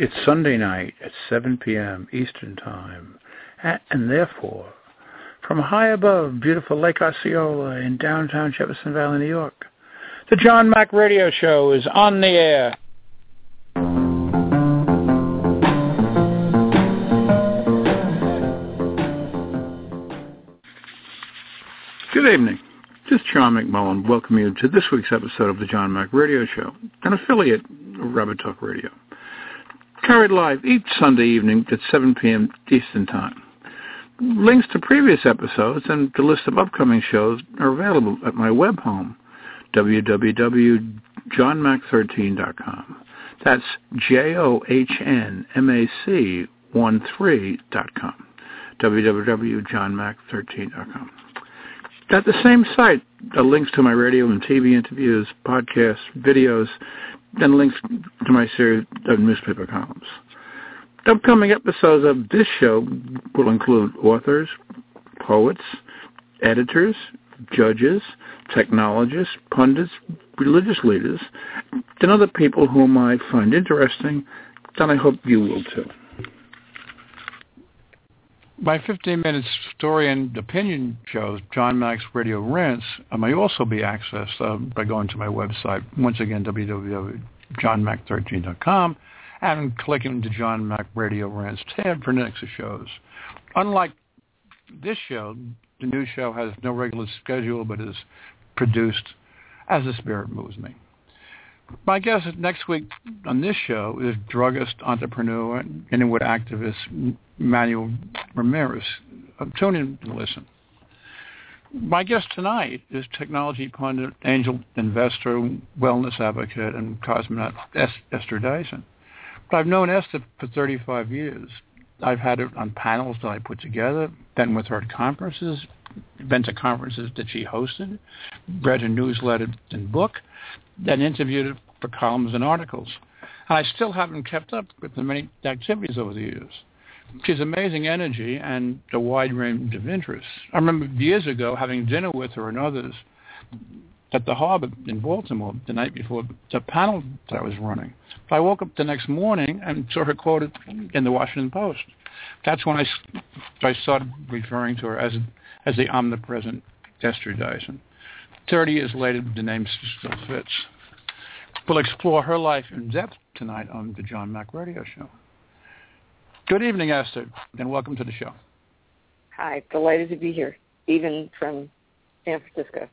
It's Sunday night at 7 p.m. Eastern Time, and therefore, from high above beautiful Lake Osceola in downtown Jefferson Valley, New York, the John Mack Radio Show is on the air. Good evening. This is John McMullen welcoming you to this week's episode of the John Mack Radio Show, an affiliate of Rabbit Talk Radio. Carried live each Sunday evening at 7 p.m. Eastern Time. Links to previous episodes and the list of upcoming shows are available at my web home, www.johnmac13.com. That's JOHNMAC13.com, www.johnmac13.com. At the same site are links to my radio and TV interviews, podcasts, videos, and links to my series of newspaper columns. Upcoming episodes of this show will include authors, poets, editors, judges, technologists, pundits, religious leaders, and other people whom I find interesting, and I hope you will too. My 15-minute story and opinion shows, John Mack's Radio Rants, may also be accessed by going to my website, once again, www.johnmac13.com, and clicking the John Mack Radio Rants tab for next shows. Unlike this show, the new show has no regular schedule, but is produced as the spirit moves me. My guest next week on this show is druggist, entrepreneur, and Inuit activist Manuel Ramirez. Tune in and listen. My guest tonight is technology pundit, angel investor, wellness advocate, and cosmonaut Esther Dyson. But I've known Esther for 35 years. I've had her on panels that I put together, been with her at conferences, been to conferences that she hosted, read her newsletter and book, then interviewed her for columns and articles. And I still haven't kept up with the many activities over the years. She's amazing energy and a wide range of interests. I remember years ago having dinner with her and others at the Harbor in Baltimore the night before the panel that I was running. I woke up the next morning and saw her quoted in the Washington Post. That's when I started referring to her as the omnipresent Esther Dyson. 30 years later, the name still fits. We'll explore her life in depth tonight on the John Mack Radio Show. Good evening, Esther, and welcome to the show. Hi, delighted to be here, even from San Francisco.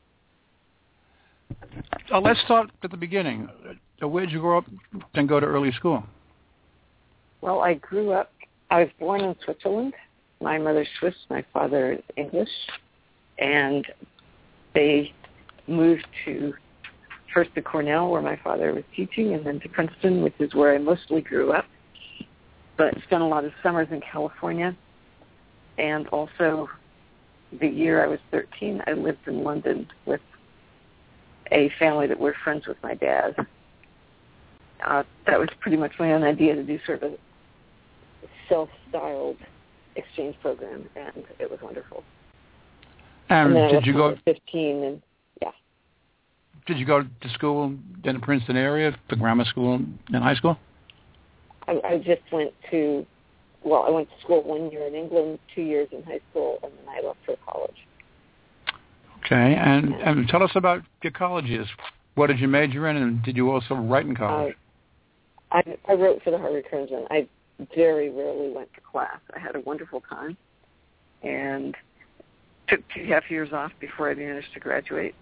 Let's start at the beginning. Where did you grow up and go to early school? Well, I was born in Switzerland. My mother's Swiss, my father is English, and they moved first to Cornell, where my father was teaching, and then to Princeton, which is where I mostly grew up, but spent a lot of summers in California. And also, the year I was 13, I lived in London with a family that were friends with my dad. That was pretty much my own idea to do sort of a self-styled exchange program, and it was wonderful. And then did you go 15 and yeah. Did you go to school in the Princeton area, the grammar school and high school? I just went to school 1 year in England, 2 years in high school, and then I left for college. Okay, and tell us about your college years. What did you major in, and did you also write in college? I wrote for the Harvard Crimson. I very rarely went to class. I had a wonderful time and took 2.5 years off before I managed to graduate.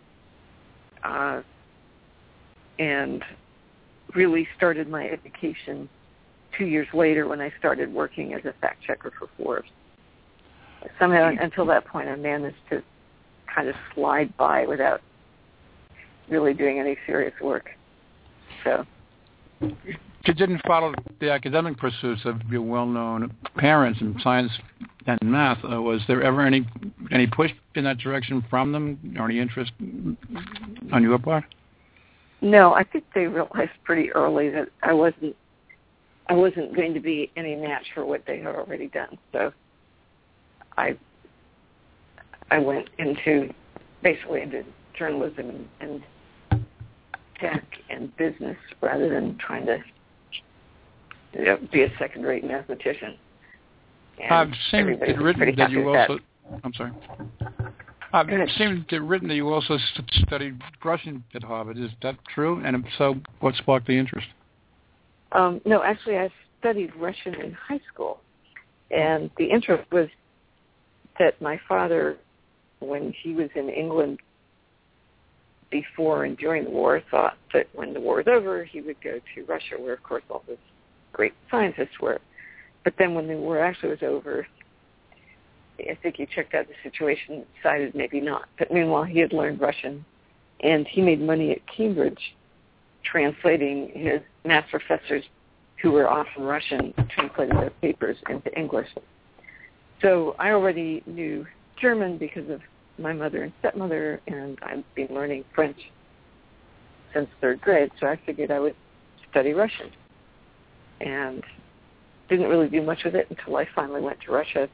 And really started my education 2 years later when I started working as a fact checker for Forbes. Somehow, until that point, I managed to kind of slide by without really doing any serious work. So you didn't follow the academic pursuits of your well-known parents in science and math. Was there ever any push in that direction from them, or any interest on your part? No, I think they realized pretty early that I wasn't going to be any match for what they had already done. So I went into journalism and tech and business rather than trying to be a second-rate mathematician. And I've seen it written that you also. I'm sorry. I've seen it written that you also studied Russian at Harvard. Is that true? And if so, what sparked the interest? No, actually, I studied Russian in high school. And the interest was that my father, when he was in England before and during the war, thought that when the war was over, he would go to Russia, where, of course, all his great scientists were. But then when the war actually was over, I think he checked out the situation and decided maybe not. But meanwhile, he had learned Russian, and he made money at Cambridge translating his math professors who were often Russian, translating their papers into English. So I already knew German because of my mother and stepmother, and I'd been learning French since third grade, so I figured I would study Russian. And didn't really do much with it until I finally went to Russia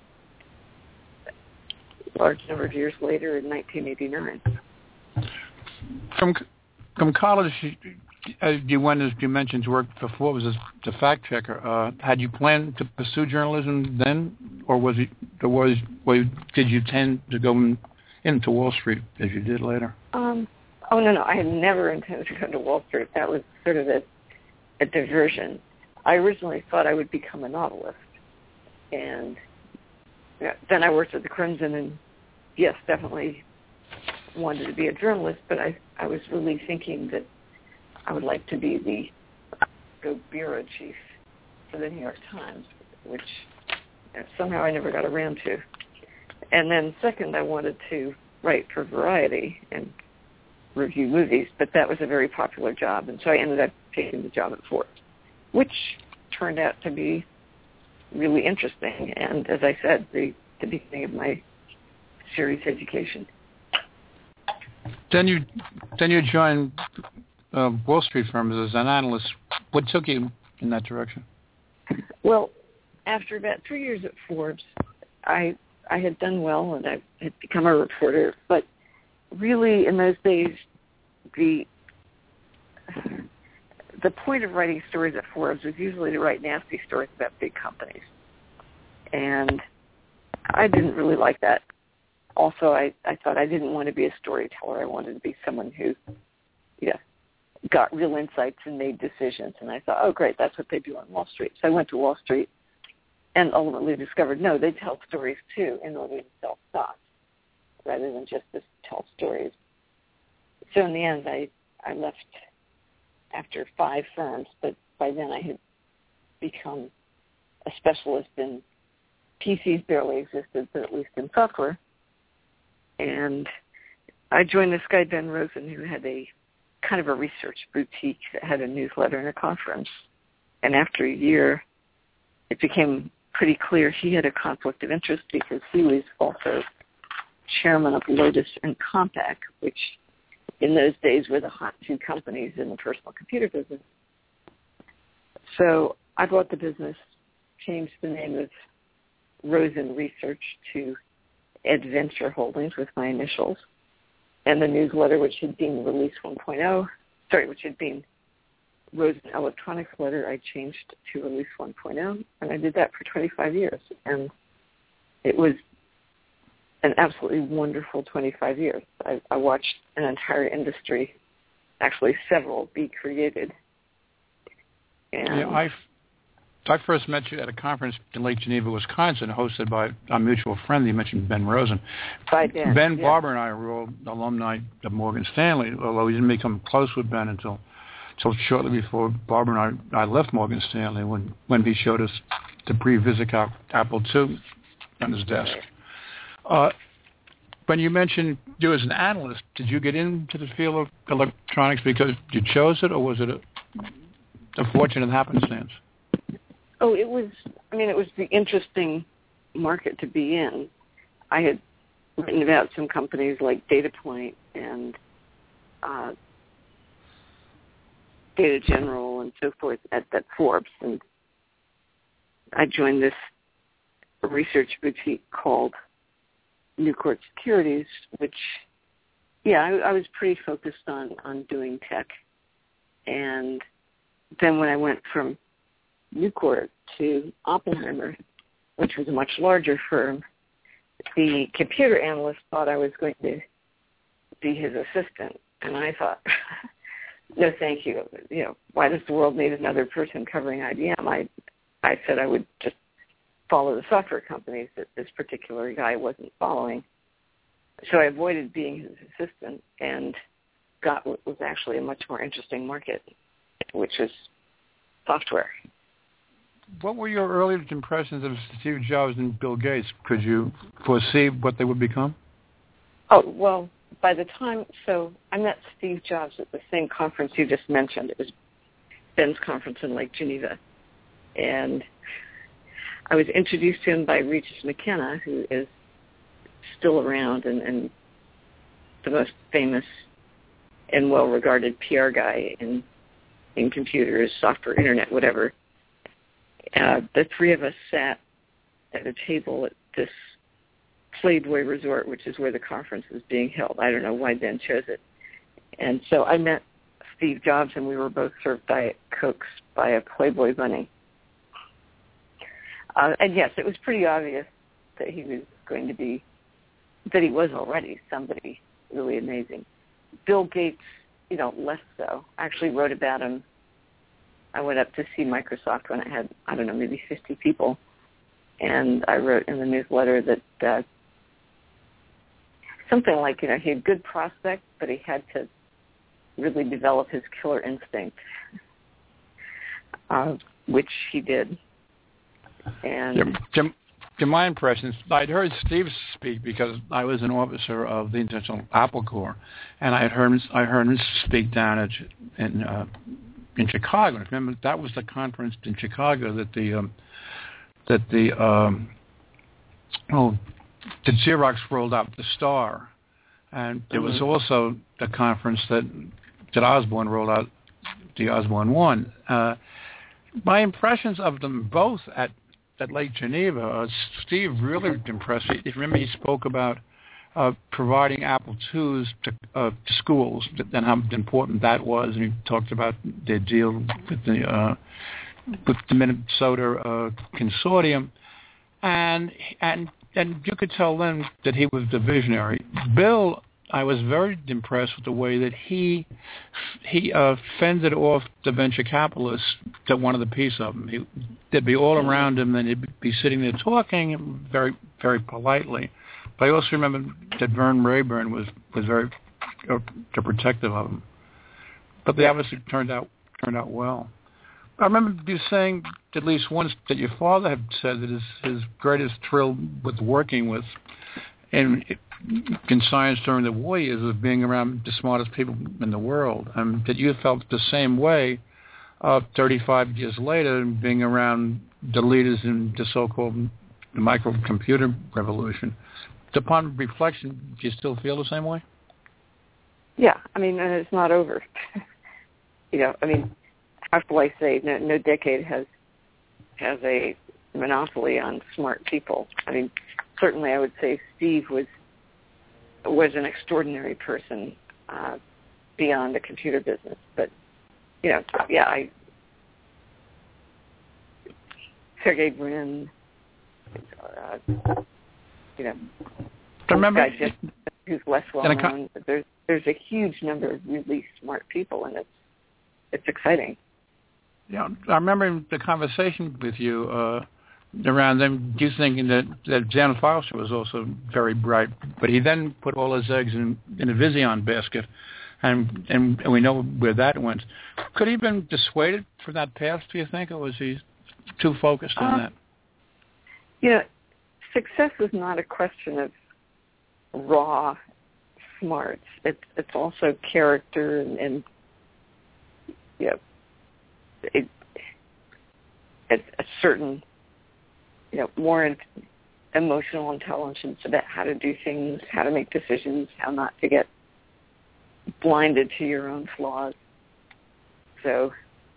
a large number of years later in 1989. From college, you went, as you mentioned, to work for Forbes as the fact checker. Had you planned to pursue journalism then, or did you tend to go into Wall Street as you did later? No. I had never intended to go to Wall Street. That was sort of a diversion. I originally thought I would become a novelist, and then I worked at the Crimson, and yes, definitely wanted to be a journalist, but I was really thinking that I would like to be the bureau chief for the New York Times, which somehow I never got around to. And then second, I wanted to write for Variety and review movies, but that was a very popular job, and so I ended up taking the job at Forbes, which turned out to be really interesting, and as I said, the beginning of my serious education. Then you joined Wall Street firm as an analyst. What took you in that direction? Well, after about 3 years at Forbes, I had done well, and I had become a reporter, but really in those days, the point of writing stories at Forbes was usually to write nasty stories about big companies. And I didn't really like that. Also, I thought I didn't want to be a storyteller. I wanted to be someone who, got real insights and made decisions. And I thought, oh, great, that's what they do on Wall Street. So I went to Wall Street and ultimately discovered, no, they tell stories too in order to sell stocks rather than just to tell stories. So in the end, I left after 5 firms, but by then I had become a specialist in PCs barely existed, but at least in software. And I joined this guy, Ben Rosen, who had a kind of a research boutique that had a newsletter and a conference. And after a year, it became pretty clear he had a conflict of interest because he was also chairman of Lotus and Compaq, which in those days were the hot 2 companies in the personal computer business. So I bought the business, changed the name of Rosen Research to Adventure Holdings with my initials, and the newsletter, which had been Release 1.0, which had been Rosen Electronics Letter, I changed to Release 1.0, and I did that for 25 years. And it was an absolutely wonderful 25 years. I watched an entire industry, actually several, be created. And I first met you at a conference in Lake Geneva, Wisconsin, hosted by a mutual friend. You mentioned Ben Rosen. Ben Barber and I were all alumni of Morgan Stanley, although we didn't become close with Ben until shortly before Barber and I left Morgan Stanley when he showed us the pre-VisiCalc Apple II on his desk. When you mentioned you as an analyst, did you get into the field of electronics because you chose it, or was it a fortunate happenstance? Oh, it was the interesting market to be in. I had written about some companies like DataPoint and Data General and so forth at Forbes, and I joined this research boutique called Newcourt Securities, which, I was pretty focused on doing tech. And then when I went from Nucor to Oppenheimer, which was a much larger firm, the computer analyst thought I was going to be his assistant. And I thought, no, thank you. You know, why does the world need another person covering IBM? I said I would just follow the software companies that this particular guy wasn't following. So I avoided being his assistant and got what was actually a much more interesting market, which was software. What were your earliest impressions of Steve Jobs and Bill Gates? Could you foresee what they would become? Oh, well, by the time, so I met Steve Jobs at the same conference you just mentioned. It was Ben's conference in Lake Geneva. And I was introduced to him by Regis McKenna, who is still around and the most famous and well-regarded PR guy in computers, software, internet, whatever. The three of us sat at a table at this Playboy Resort, which is where the conference is being held. I don't know why Ben chose it. And so I met Steve Jobs, and we were both served Diet Cokes by a Playboy bunny. And yes, it was pretty obvious that he was going to be, that he was already somebody really amazing. Bill Gates, you know, less so. I actually wrote about him. I went up to see Microsoft when it had, I don't know, maybe 50 people. And I wrote in the newsletter that something like, you know, he had good prospects, but he had to really develop his killer instinct, which he did. And to my impressions, I'd heard Steve speak because I was an officer of the International Apple Corps, and I heard him speak down in Chicago. Remember, that was the conference in Chicago that the Xerox rolled out the Star, and it was also the conference that Osborne rolled out the Osborne One. My impressions of them both at Lake Geneva, Steve really impressed me. Remember, he spoke about providing Apple IIs to schools and how important that was, and he talked about their deal with the Minnesota consortium, and you could tell then that he was the visionary. Bill, I was very impressed with the way that he fended off the venture capitalists that wanted a piece of him. They'd be all around him, and he'd be sitting there talking very, very politely. But I also remember that Vern Rayburn was very protective of him. But they obviously turned out well. I remember you saying at least once that your father had said that his greatest thrill with working with in science during the war years was being around the smartest people in the world, and that you felt the same way 35 years later, being around the leaders in the so-called microcomputer revolution. Upon reflection, do you still feel the same way? Yeah, I mean, and it's not over. You know, I mean, how shall I say? No decade has a monopoly on smart people. I mean, certainly, I would say Steve was an extraordinary person beyond the computer business. But you know, yeah, Sergey Brin, you know, remember who's less well known. But there's a huge number of really smart people, and it's exciting. Yeah, I remember the conversation with you around them, you thinking that Jan Foster was also very bright, but he then put all his eggs in a Vision basket, and we know where that went. Could he have been dissuaded from that path, do you think, or was he too focused on that? You know, success is not a question of raw smarts. It's also character and you know, it's a certain, you know, more emotional intelligence about how to do things, how to make decisions, how not to get blinded to your own flaws. So,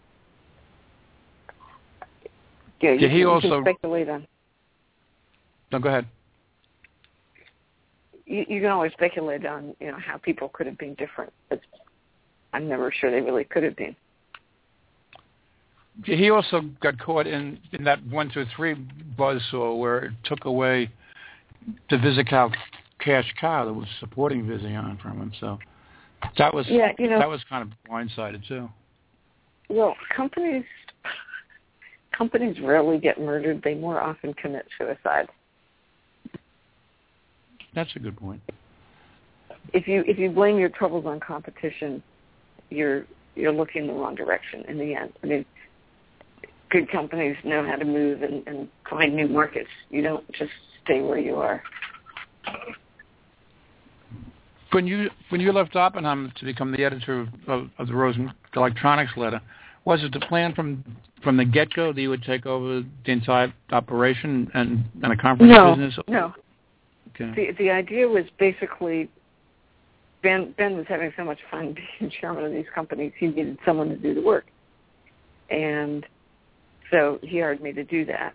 yeah, you can speculate on. No, go ahead. You can always speculate on, you know, how people could have been different, but I'm never sure they really could have been. he also got caught in that 1, 2, 3 buzzsaw where it took away the VisiCalc cash cow that was supporting Vision from him. So that was that was kind of blindsided too. Well, companies rarely get murdered; they more often commit suicide. That's a good point. If you blame your troubles on competition, you're looking in the wrong direction in the end. I mean, good companies know how to move and find new markets. You don't just stay where you are. When you left Oppenheim to become the editor of the Rosen Electronics Letter, was it the plan from the get-go that you would take over the entire operation and a conference business? No. Okay. The idea was basically Ben was having so much fun being chairman of these companies, he needed someone to do the work. And so he hired me to do that.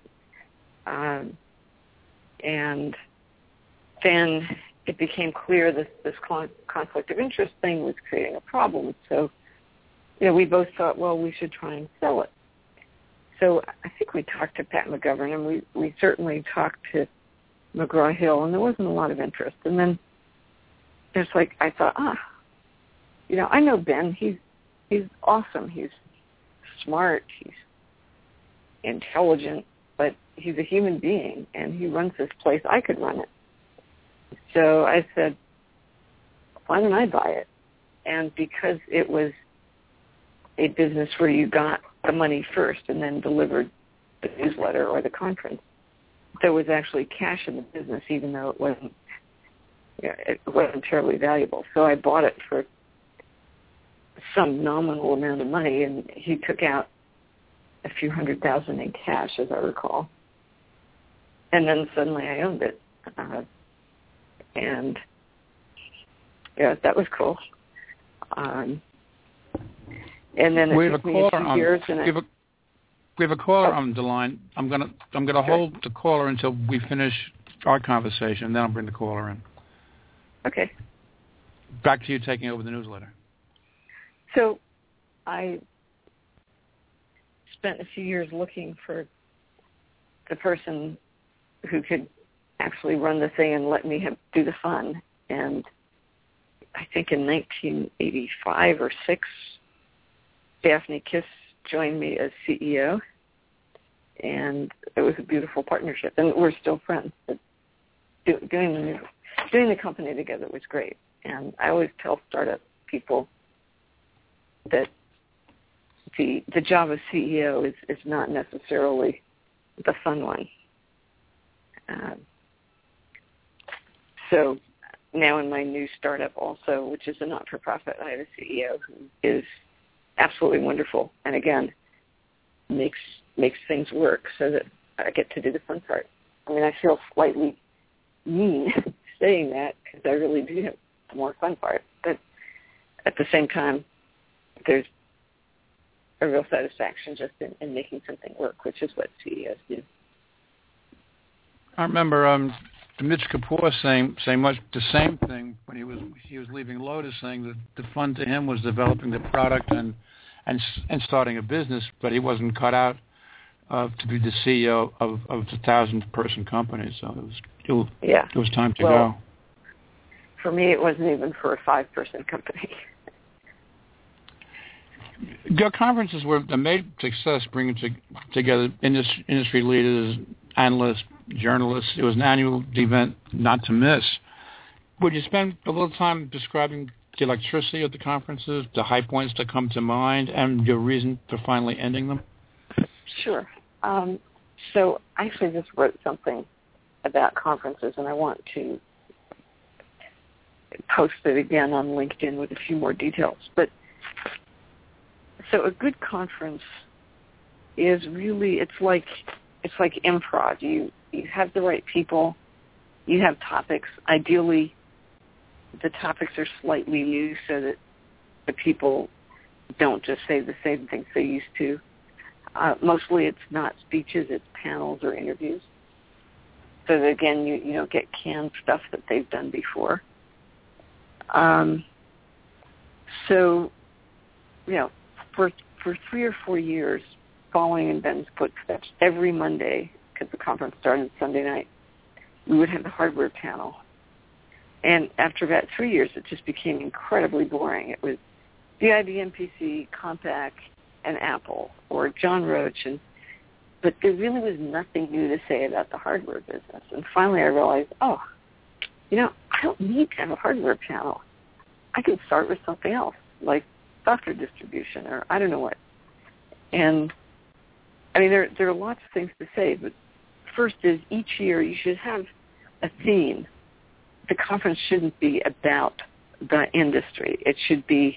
And then it became clear this conflict of interest thing was creating a problem. So, we both thought, well, we should try and sell it. So I think we talked to Pat McGovern, and we certainly talked to McGraw-Hill, and there wasn't a lot of interest. And then there's I thought, I know Ben. He's awesome. He's smart. He's intelligent, but he's a human being, and he runs this place. I could run it. So I said, why don't I buy it? And because it was a business where you got the money first and then delivered the newsletter or the conference, there was actually cash in the business, even though it wasn't terribly valuable. So I bought it for some nominal amount of money, and he took out a few $100,000 in cash, as I recall. And then suddenly I owned it. And that was cool. And then it took me a few years. We have a caller on the line. I'm gonna hold the caller until we finish our conversation, and then I'll bring the caller in. Okay. Back to you taking over the newsletter. So I spent a few years looking for the person who could actually run the thing and let me do the fun. And I think in 1985 or 6, Daphne Kiss joined me as CEO, and it was a beautiful partnership. And we're still friends. But doing the company together was great. And I always tell startup people that the job of CEO is not necessarily the fun one. So now in my new startup also, which is a not-for-profit, I have a CEO who is absolutely wonderful, and again, makes things work so that I get to do the fun part. I mean, I feel slightly mean saying that because I really do have the more fun part, but at the same time, there's a real satisfaction just in making something work, which is what CEOs do. I remember Mitch Kapoor saying much the same thing when he was leaving Lotus, saying that the fun to him was developing the product and starting a business, but he wasn't cut out to be the CEO of the 1,000-person company. So it was time to go. For me, it wasn't even for a 5-person company. Your conferences were a major success, bringing together industry leaders, analysts, journalists. It was an annual event not to miss. Would you spend a little time describing the electricity of the conferences, the high points that come to mind, and your reason for finally ending them? Sure. So I actually just wrote something about conferences, and I want to post it again on LinkedIn with a few more details. But so a good conference is really, it's like improv. You have the right people. You have topics. Ideally, the topics are slightly new so that the people don't just say the same things they used to. Mostly it's not speeches, it's panels or interviews. So that, again, you don't get canned stuff that they've done before. So, for 3 or 4 years, following in Ben's footsteps. Every Monday, because the conference started Sunday night, we would have the hardware panel. And after about 3 years, it just became incredibly boring. It was the IBM PC, Compaq, and Apple, or John Roach, but there really was nothing new to say about the hardware business. And finally I realized, I don't need to have a hardware panel. I can start with something else, like software distribution, or I don't know what. And, I mean, there are lots of things to say, but first is each year you should have a theme. The conference shouldn't be about the industry. It should be,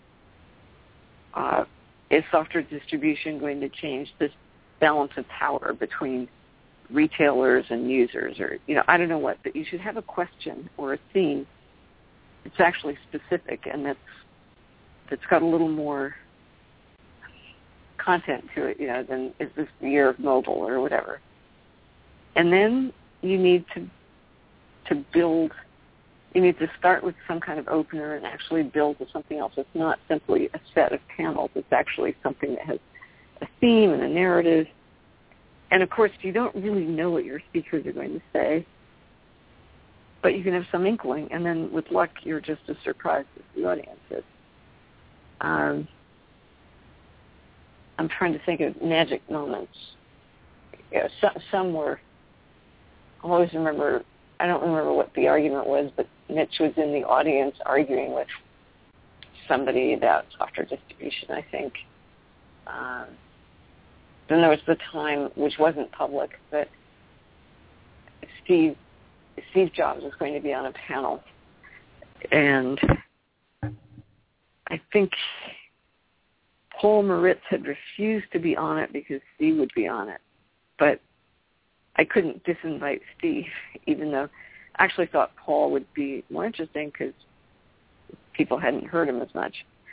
is software distribution going to change this balance of power between retailers and users, or, I don't know what, but you should have a question or a theme that's actually specific and that's got a little more content to it, than is this the year of mobile or whatever. And then you need to build, you need to start with some kind of opener and actually build to something else. It's not simply a set of panels. It's actually something that has a theme and a narrative. And, of course, you don't really know what your speakers are going to say, but you can have some inkling, and then with luck, you're just as surprised as the audience is. I'm trying to think of magic moments. Some were, I always remember, I don't remember what the argument was, but Mitch was in the audience arguing with somebody about software distribution, I think. Then there was the time, which wasn't public, that Steve Jobs was going to be on a panel. And I think Paul Moritz had refused to be on it because Steve would be on it. But I couldn't disinvite Steve, even though I actually thought Paul would be more interesting because people hadn't heard him as much.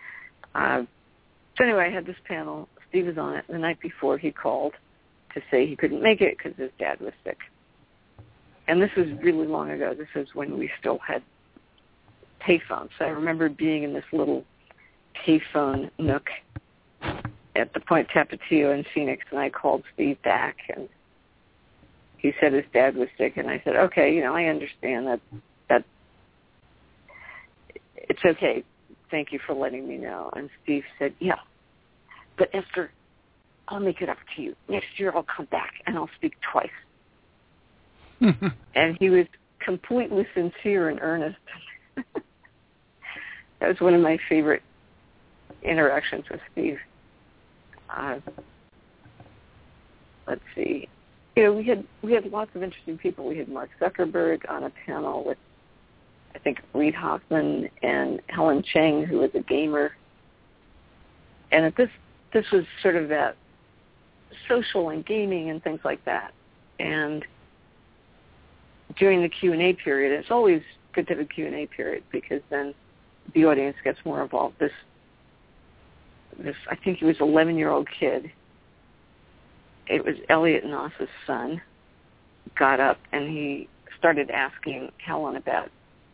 So anyway, I had this panel. Steve was on it. The night before, he called to say he couldn't make it because his dad was sick. And this was really long ago. This was when we still had payphones. So I remember being in this little payphone nook at the Point Tapatio in Phoenix, and I called Steve back, and he said his dad was sick, and I said, okay, I understand that it's okay. Thank you for letting me know. And Steve said, yeah, but Esther, I'll make it up to you. Next year I'll come back, and I'll speak twice. And he was completely sincere and earnest. That was one of my favorite interactions with Steve. Let's see. We had lots of interesting people. We had Mark Zuckerberg on a panel with, I think, Reid Hoffman and Helen Cheng, who was a gamer. And this was sort of about social and gaming and things like that. And during the Q&A period, it's always good to have a Q&A period because then the audience gets more involved. This I think he was an 11-year-old kid. It was Elliot Noss's son, got up and he started asking Helen about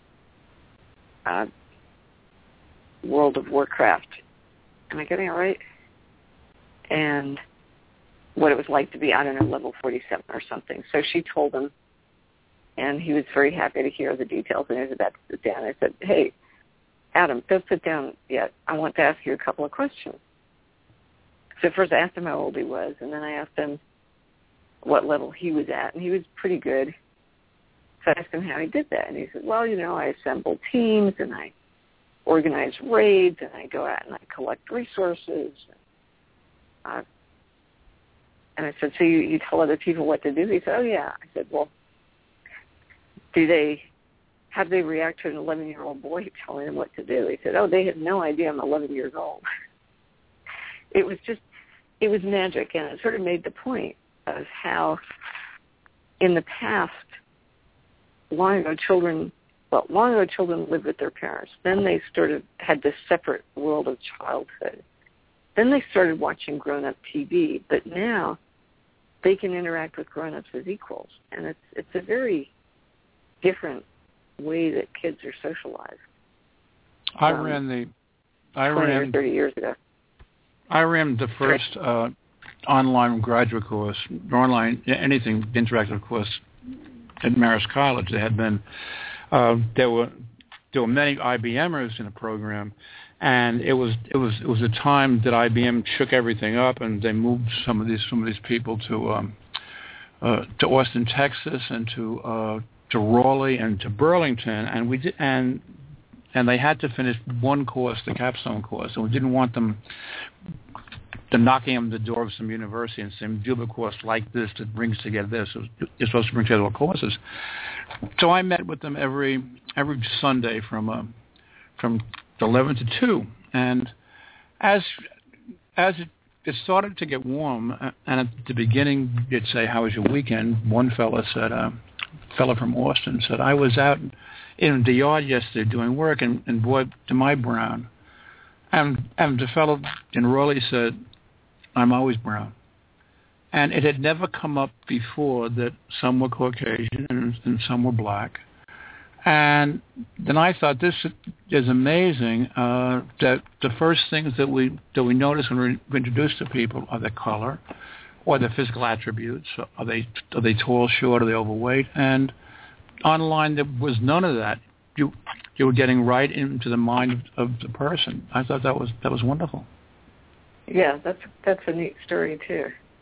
World of Warcraft. Am I getting it right? And what it was like to be, I don't know, level 47 or something. So she told him, and he was very happy to hear the details, and he was about to sit down. I said, hey, Adam, don't sit down yet. I want to ask you a couple of questions. So first I asked him how old he was, and then I asked him what level he was at, and he was pretty good. So I asked him how he did that, and he said, well, I assemble teams, and I organize raids, and I go out and I collect resources. And I said, so you tell other people what to do? He said, oh, yeah. I said, well, how do they react to an 11-year-old boy telling them what to do? He said, oh, they had no idea I'm 11 years old. It was magic, and it sort of made the point of how in the past, long ago children lived with their parents. Then they sort of had this separate world of childhood. Then they started watching grown-up TV, but now they can interact with grown-ups as equals, and it's a very different way that kids are socialized. I ran 30 years ago. I ran the first online graduate course, or online anything interactive course at Marist College. There had been there were many IBMers in the program, and it was a time that IBM shook everything up, and they moved some of these people to Austin, Texas, and to Raleigh and to Burlington, and we did, and they had to finish one course, the capstone course, and we didn't want them knocking on the door of some university and saying, do a course like this that brings together this. You're supposed to bring together all courses. So I met with them every Sunday from 11 to 2. And as it started to get warm, and at the beginning you'd say, how was your weekend? One fella from Austin said, I was out in the yard yesterday doing work, and boy, am I brown. And the fellow in Raleigh said, I'm always brown. And it had never come up before that some were Caucasian and some were black. And then I thought, this is amazing, that the first things that we notice when we introduce to people are their color or their physical attributes. Are they tall, short, are they overweight? And online there was none of that. You were getting right into the mind of the person. I thought that was wonderful. Yeah, that's a neat story too.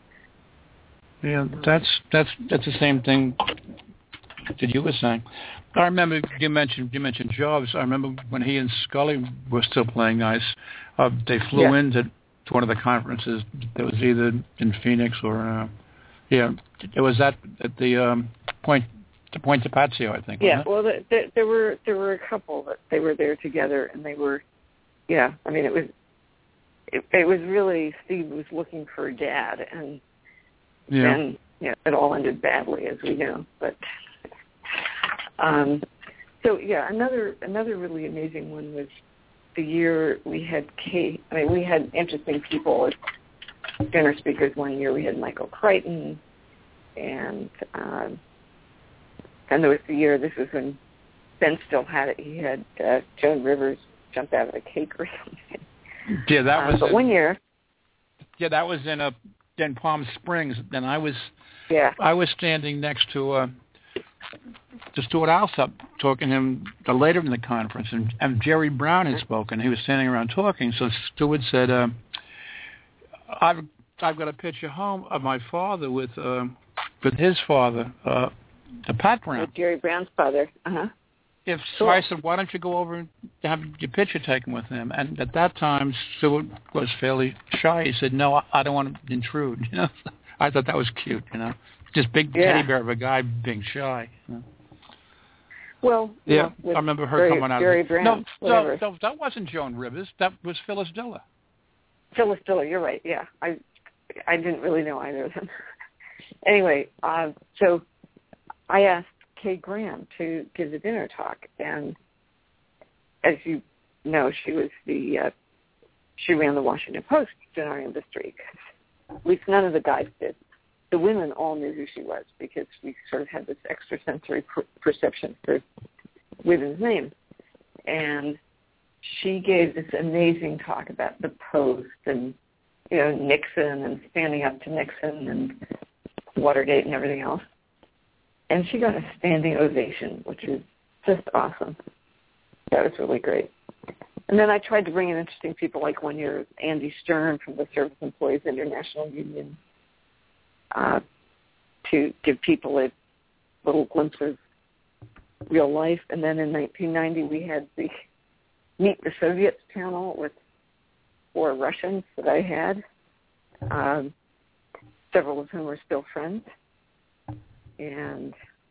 Yeah, that's the same thing that you were saying. I remember you mentioned Jobs. I remember when he and Scully were still playing nice. They flew into one of the conferences. That was either in Phoenix or it was at the Point de Pazio, I think. Yeah, well, there were a couple that they were there together, and they were, I mean, it was really, Steve was looking for a dad, and then it all ended badly, as we know. But another really amazing one was the year we had Kate. I mean, we had interesting people as dinner speakers. One year we had Michael Crichton, and there was the year, this was when Ben still had it, he had Joan Rivers jump out of a cake or something. Yeah, that was. But one year. Yeah, that was in Palm Springs, and I was standing next to Stuart Alsop, talking to him later in the conference, and Jerry Brown had spoken. He was standing around talking, so Stuart said, "I've got a picture home of my father with his father, Pat Brown, with Jerry Brown's father." Uh-huh. So I said, why don't you go over and have your picture taken with him? And at that time, Stuart was fairly shy. He said, no, I don't want to intrude. I thought that was cute, just big teddy bear of a guy being shy. Well, I remember her coming out Jerry of Brown. No, that wasn't Joan Rivers. That was Phyllis Diller. Phyllis Diller, you're right. Yeah, I didn't really know either of them. Anyway, so I asked Kay Graham to give the dinner talk, and as you know, she ran the Washington Post in our industry. At least none of the guys did. The women all knew who she was because we sort of had this extrasensory perception for women's names. And she gave this amazing talk about the Post and Nixon and standing up to Nixon and Watergate and everything else. And she got a standing ovation, which is just awesome. That was really great. And then I tried to bring in interesting people, like one year Andy Stern from the Service Employees International Union, to give people a little glimpse of real life. And then in 1990, we had the Meet the Soviets panel with 4 Russians that I had, several of whom are still friends. And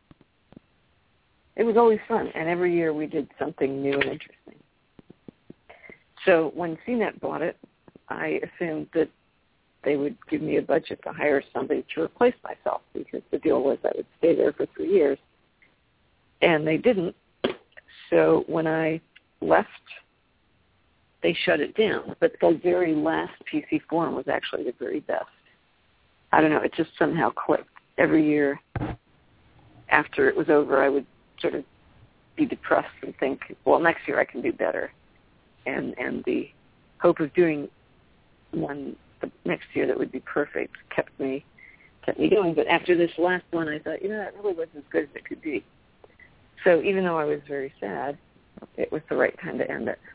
it was always fun. And every year we did something new and interesting. So when CNET bought it, I assumed that they would give me a budget to hire somebody to replace myself, because the deal was I would stay there for 3 years. And they didn't. So when I left, they shut it down. But the very last PC Forum was actually the very best. I don't know, it just somehow clicked. Every year after it was over, I would sort of be depressed and think, well, next year I can do better. And the hope of doing one the next year that would be perfect kept me going. But after this last one, I thought, that really wasn't as good as it could be. So even though I was very sad, it was the right time to end it.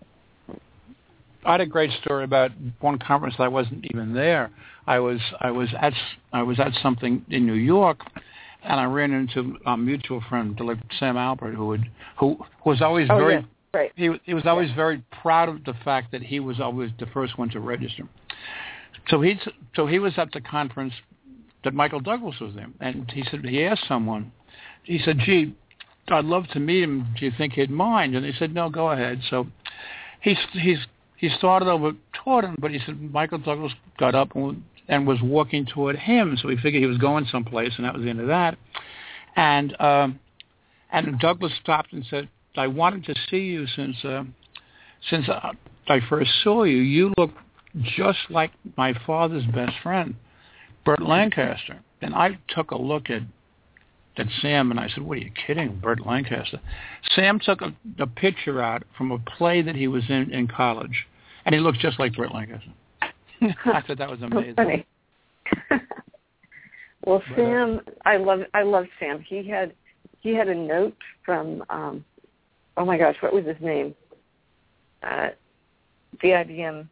I had a great story about one conference that I wasn't even there. I was at something in New York, and I ran into a mutual friend, Sam Albert, who was always very right. He was always very proud of the fact that he was always the first one to register. So he was at the conference that Michael Douglas was there, and he asked someone, he said, "Gee, I'd love to meet him. Do you think he'd mind?" And they said, "No, go ahead." So he started over toward him, but he said Michael Douglas got up and was walking toward him, so he figured he was going someplace, and that was the end of that. And Douglas stopped and said, "I wanted to see you since I first saw you. You look just like my father's best friend, Burt Lancaster." And I took a look at Sam, and I said, "What are you kidding, Burt Lancaster?" Sam took a picture out from a play that he was in college, and he looked just like Burt Lancaster. I thought that was amazing. Funny. Well, Sam, I love Sam. He had a note from, oh my gosh, what was his name? The IBM.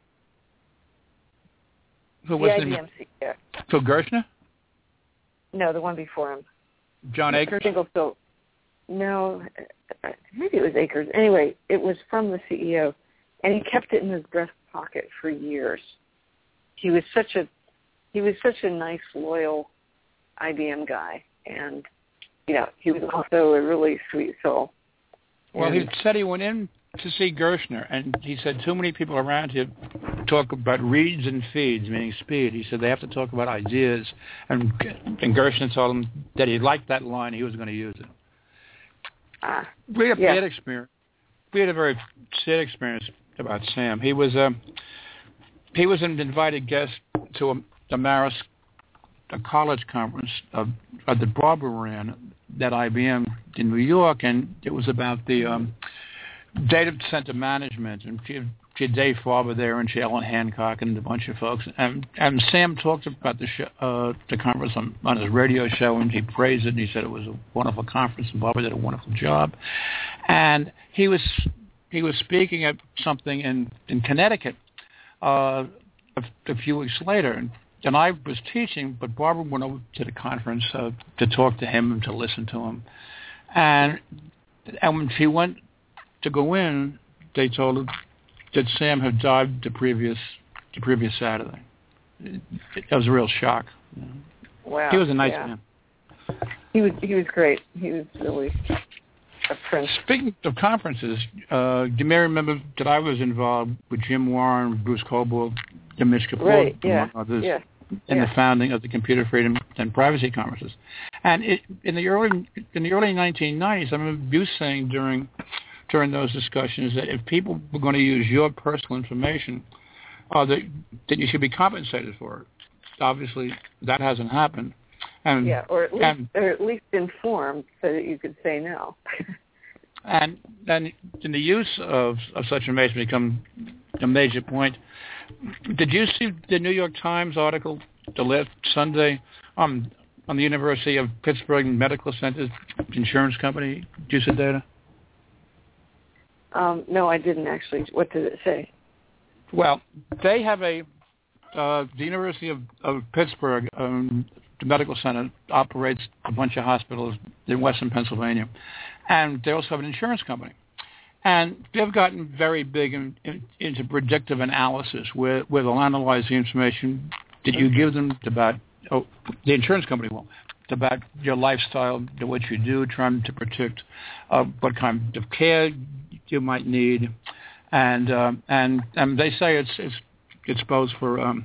Who was the IBM CEO. Phil Gershner? No, the one before him. John Akers? No, maybe it was Akers. Anyway, it was from the CEO, and he kept it in his breast pocket for years. He was such a nice, loyal IBM guy, and he was also a really sweet soul. Well, he said he went in to see Gershner, and he said too many people around here talk about reads and feeds, meaning speed. He said they have to talk about ideas, and Gershner told him that he liked that line, he was going to use it. We had a bad experience. We had a very sad experience about Sam. He was an invited guest to a Marist, a college conference that Barbara ran at IBM in New York, and it was about the data center management, and she had Dave Farber there, and she had Ellen Hancock and a bunch of folks, and Sam talked about the conference on his radio show, and he praised it, and he said it was a wonderful conference, and Barbara did a wonderful job, and he was speaking at something in Connecticut a few weeks later, and I was teaching, but Barbara went over to the conference to talk to him and to listen to him, and when she went to go in, they told her that Sam had died the previous Saturday. It was a real shock. Wow. He was a nice man. He was great. He was really a prince. Speaking of conferences, you may remember that I was involved with Jim Warren, Bruce Cobourg, Dimish Kapoor, among others, in the founding of the Computer Freedom and Privacy Conferences. And in the early 1990s, I remember you saying during those discussions that if people were going to use your personal information, that you should be compensated for it. Obviously, that hasn't happened. And, or at least informed so that you could say no. and then the use of such information become a major point. Did you see the New York Times article the last Sunday on the University of Pittsburgh Medical Center's insurance company use of data? No, I didn't actually. What did it say? Well, they have the University of Pittsburgh, the medical center, operates a bunch of hospitals in Western Pennsylvania, and they also have an insurance company. And they've gotten very big into predictive analysis, where they'll analyze the information that you give them about, the insurance company will, about your lifestyle, what you do, trying to predict what kind of care you might need, and they say it's both for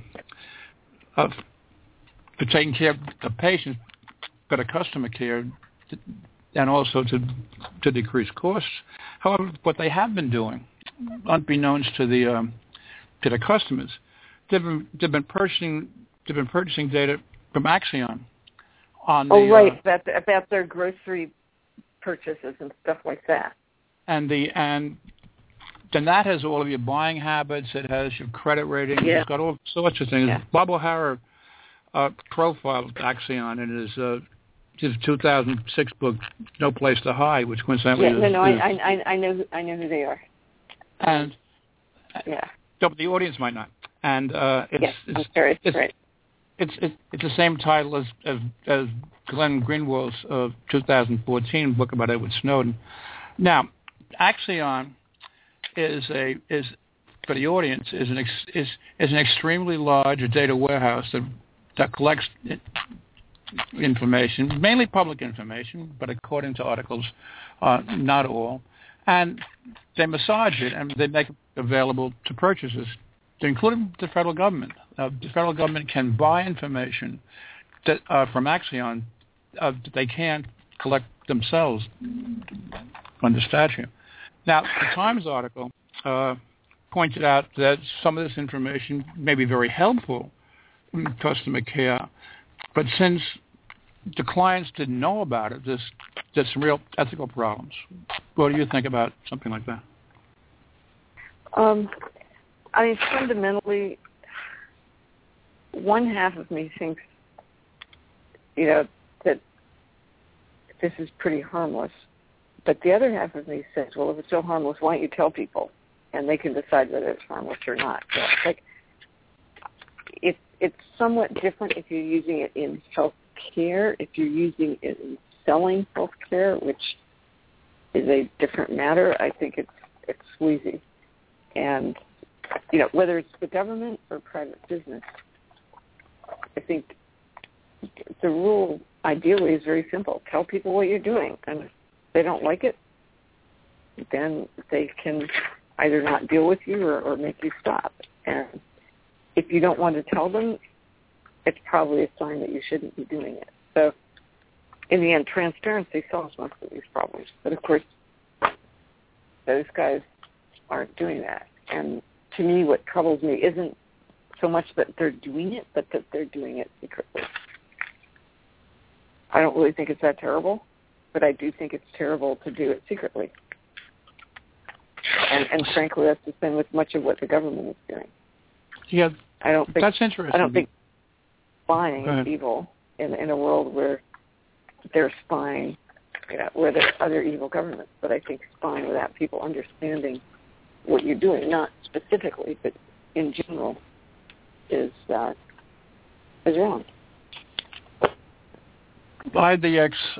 taking care of the patients, better customer care, and also to decrease costs. However, what they have been doing, unbeknownst to the customers, they've been purchasing data from Axion on about their grocery purchases and stuff like that. And then that has all of your buying habits. It has your credit rating. Yeah. It's got all sorts of things. Yeah. Bob O'Hara profiled Axion in his 2006 book, No Place to Hide, which coincidentally is... I know who they are. And... Yeah. No, but the audience might not. And right. It's the same title as Glenn Greenwald's 2014 book about Edward Snowden. Now, Axion is for the audience is an extremely large data warehouse that collects information, mainly public information, but according to articles, not all, and they massage it and they make it available to purchasers, including the federal government. The federal government can buy information that from Axion that they can't collect themselves under statute. Now, the Times article pointed out that some of this information may be very helpful in customer care, but since the clients didn't know about it, there's some real ethical problems. What do you think about something like that? I mean, fundamentally, one half of me thinks, that this is pretty harmless. But the other half of me says, well, if it's so harmless, why don't you tell people? And they can decide whether it's harmless or not. So, it's somewhat different if you're using it in health care, if you're using it in selling health care, which is a different matter. I think it's sleazy. And, whether it's the government or private business, I think the rule ideally is very simple. Tell people what you're doing. And if they don't like it, then they can either not deal with you or make you stop. And if you don't want to tell them, it's probably a sign that you shouldn't be doing it. So in the end, transparency solves most of these problems. But of course, those guys aren't doing that. And to me, what troubles me isn't so much that they're doing it, but that they're doing it secretly. I don't really think it's that terrible, but I do think it's terrible to do it secretly. And frankly, that's the same with much of what the government is doing. Yeah, that's interesting. I don't think spying is evil in a world where they're spying, where there are other evil governments. But I think spying without people understanding what you're doing, not specifically, but in general, is wrong. By the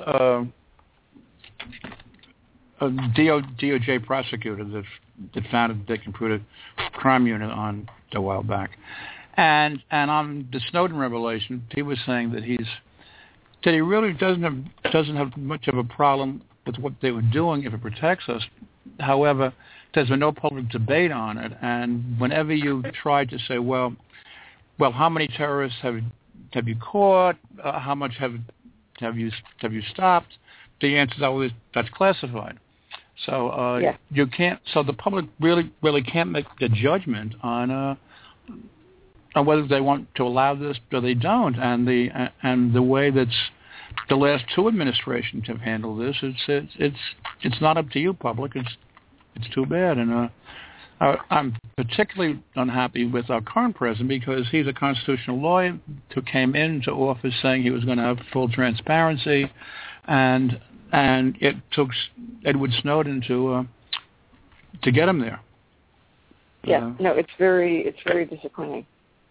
DOJ prosecutor that founded the Computer Crime Unit a while back, and on the Snowden revelation, he was saying that he really doesn't have much of a problem with what they were doing if it protects us. However, there's been no public debate on it, and whenever you try to say, well, how many terrorists have you caught? How much have you stopped? The answer is always that's classified. So you can't. So the public really can't make the judgment on whether they want to allow this or they don't. And the way that's the last two administrations have handled this, it's not up to you, public. It's too bad. And I'm particularly unhappy with our current president because he's a constitutional lawyer who came into office saying he was going to have full transparency, and it took Edward Snowden to get him there. Yeah, no, it's very disappointing.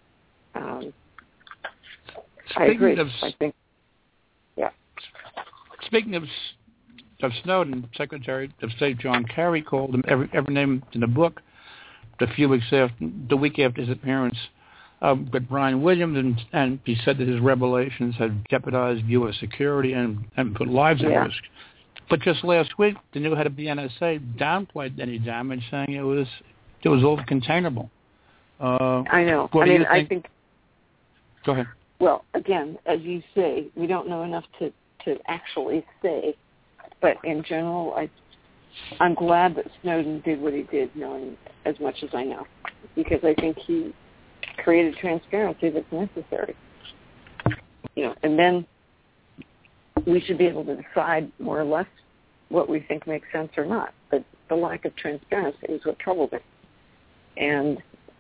I agree. I think, yeah. Speaking of Snowden, Secretary of State John Kerry called him every name in the book the week after his appearance with Brian Williams, and he said that his revelations had jeopardized U.S. security and put lives at risk. But just last week, the new head of the NSA downplayed any damage, saying it was all containable. I know. I think. Go ahead. Well, again, as you say, we don't know enough to actually say, but in general, I'm glad that Snowden did what he did, knowing as much as I know, because I think he created transparency that's necessary. And then we should be able to decide more or less what we think makes sense or not. But the lack of transparency is what troubled me. And,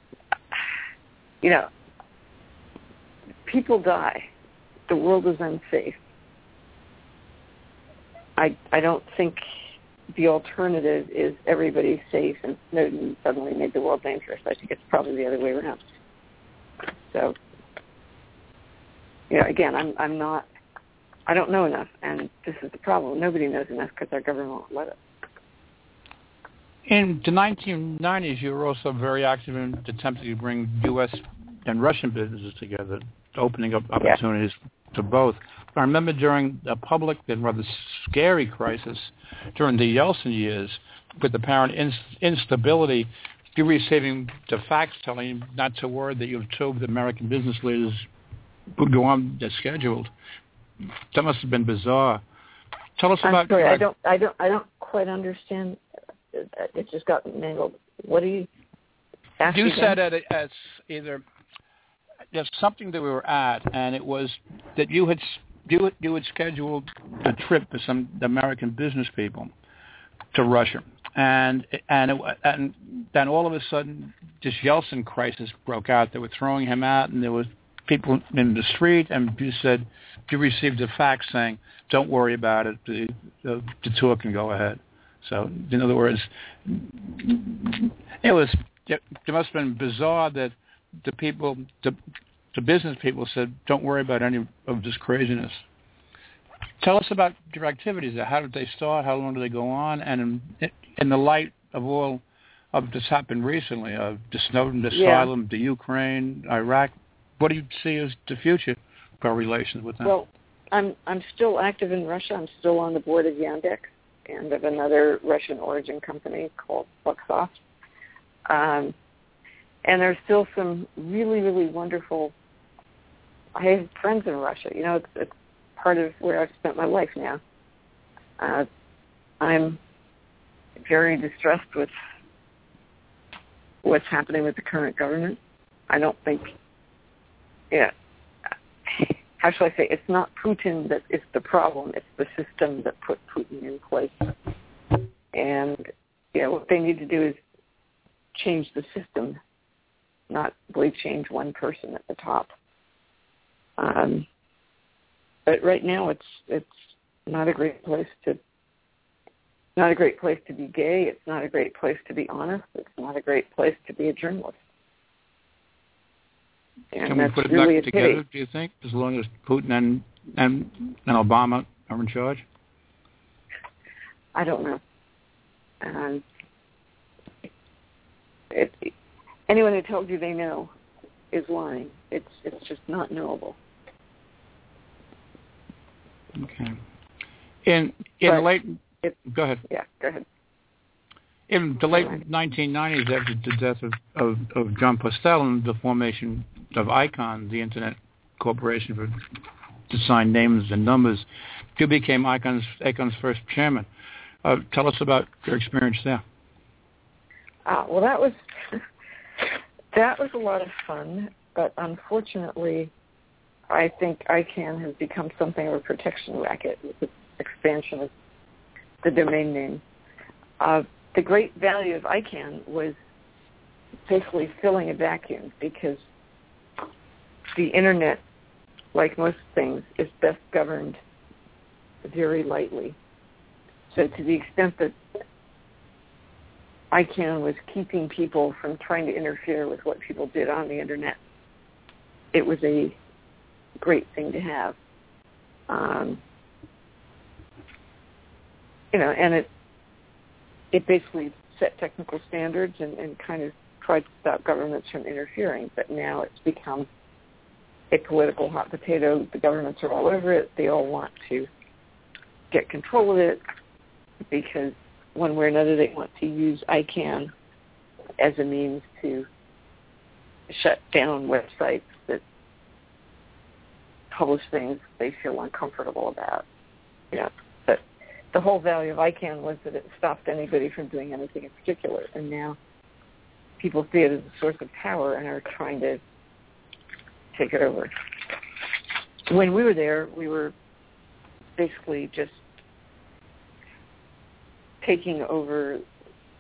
people die. The world is unsafe. I don't think the alternative is everybody's safe and Snowden suddenly made the world dangerous. I think it's probably the other way around. So, again, I don't know enough, and this is the problem. Nobody knows enough because our government won't let us. In the 1990s, you were also very active in attempting to bring U.S. and Russian businesses together, opening up opportunities to both. I remember during a public and rather scary crisis during the Yeltsin years, with apparent instability, you receiving the facts telling you not to worry that your two of the American business leaders would go on as scheduled. That must have been bizarre. Tell us about. Sorry, I don't quite understand. It just got mangled. What do you? You said it as either there's something that we were at, and it was that you had scheduled a trip with some American business people to Russia, and then all of a sudden this Yeltsin crisis broke out. They were throwing him out, and there was people in the street, and you said you received a fax saying, "Don't worry about it. The tour can go ahead." So, in other words, it must have been bizarre that the business people said, "Don't worry about any of this craziness." Tell us about your activities. How did they start? How long did they go on? And in the light of all of this happened recently, of the Snowden asylum, the Ukraine, Iraq, what do you see as the future for our relations with them? Well, I'm still active in Russia. I'm still on the board of Yandex and of another Russian origin company called Luxoft. And there's still some really, really wonderful. I have friends in Russia. It's part of where I've spent my life now. I'm very distressed with what's happening with the current government. I don't think, how shall I say, it's not Putin that is the problem. It's the system that put Putin in place. And, what they need to do is change the system, not really change one person at the top. But right now, it's not a great place to be gay. It's not a great place to be honest. It's not a great place to be a journalist. And can we put it really back together? Do you think, as long as Putin and Obama are in charge? I don't know. Anyone who tells you they know is lying. It's just not knowable. Okay. In the late, go ahead. Yeah, go ahead. In the late 1990s, after the death of John Postel and the formation of ICON, the Internet Corporation to sign names and numbers, you became ICON's first chairman. Tell us about your experience there. Well, that was a lot of fun, but unfortunately, I think ICANN has become something of a protection racket with the expansion of the domain name. The great value of ICANN was basically filling a vacuum, because the Internet, like most things, is best governed very lightly. So to the extent that ICANN was keeping people from trying to interfere with what people did on the Internet, it was a great thing to have. And it basically set technical standards and kind of tried to stop governments from interfering. But now it's become a political hot potato. The governments are all over it. They all want to get control of it because one way or another they want to use ICANN as a means to shut down websites that publish things they feel uncomfortable about. But the whole value of ICANN was that it stopped anybody from doing anything in particular, and now people see it as a source of power and are trying to take it over. When we were there, we were basically just taking over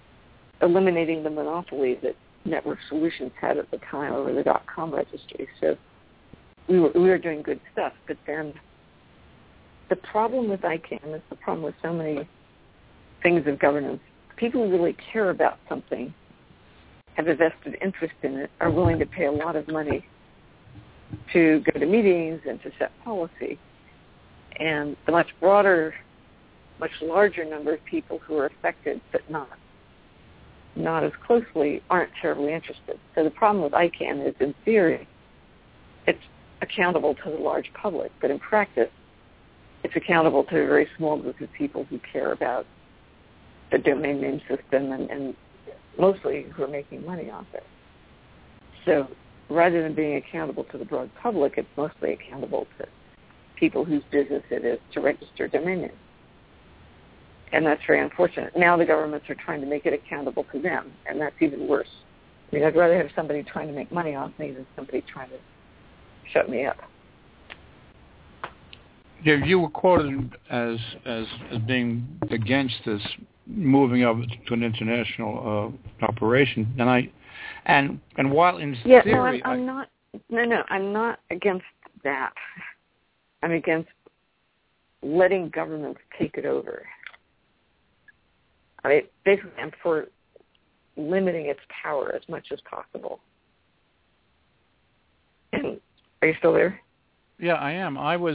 eliminating the monopoly that Network Solutions had at the time over the .com registry. So we were doing good stuff. But then the problem with ICANN is the problem with so many things of governance. People who really care about something, have a vested interest in it, are willing to pay a lot of money to go to meetings and to set policy. And the much broader, much larger number of people who are affected but not as closely aren't terribly interested. So the problem with ICANN is, in theory, it's accountable to the large public, but in practice, it's accountable to a very small group of people who care about the domain name system and mostly who are making money off it. So rather than being accountable to the broad public, it's mostly accountable to people whose business it is to register domain names. And that's very unfortunate. Now the governments are trying to make it accountable to them, and that's even worse. I mean, I'd rather have somebody trying to make money off me than somebody trying to shut me up. Yeah, you were quoted as being against this moving of it to an international operation, and while in theory, I'm not against that. I'm against letting governments take it over. I mean, basically, I'm for limiting its power as much as possible. And are you still there? Yeah, I am. I was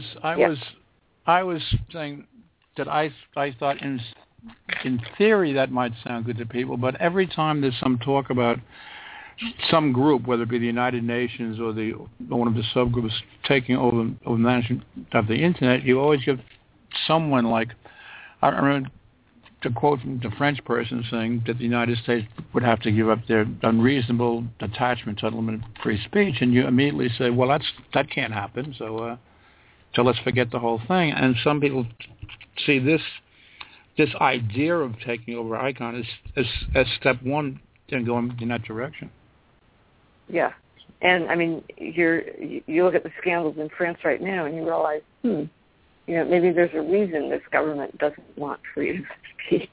saying that I thought in theory that might sound good to people, but every time there's some talk about some group, whether it be the United Nations or one of the subgroups taking over management of the Internet, you always get someone like, I remember to quote from the French person saying that the United States would have to give up their unreasonable attachment to unlimited free speech, and you immediately say, well, that can't happen, so let's forget the whole thing. And some people see this idea of taking over ICANN as step one in going in that direction. Yeah, and I mean, you look at the scandals in France right now, and you realize, maybe there's a reason this government doesn't want freedom of speech.